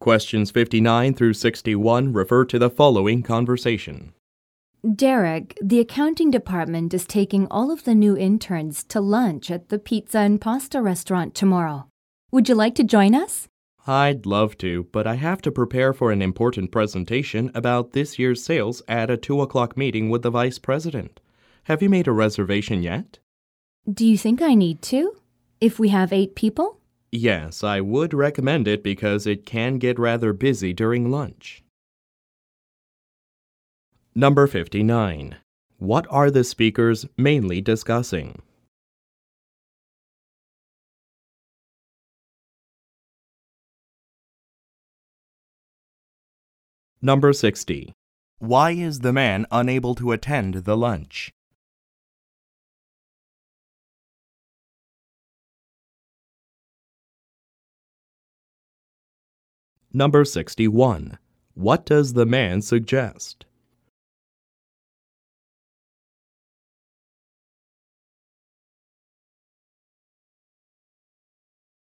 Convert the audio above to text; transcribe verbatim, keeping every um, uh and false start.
Questions fifty-nine through sixty-one refer to the following conversation. Derek, the accounting department is taking all of the new interns to lunch at the pizza and pasta restaurant tomorrow. Would you like to join us? I'd love to, but I have to prepare for an important presentation about this year's sales at a two o'clock meeting with the vice president. Have you made a reservation yet? Do you think I need to? If we have eight people? Yes, I would recommend it because it can get rather busy during lunch. Number fifty-nine. What are the speakers mainly discussing? Number sixty. Why is the man unable to attend the lunch? Number sixty-one. What does the man suggest?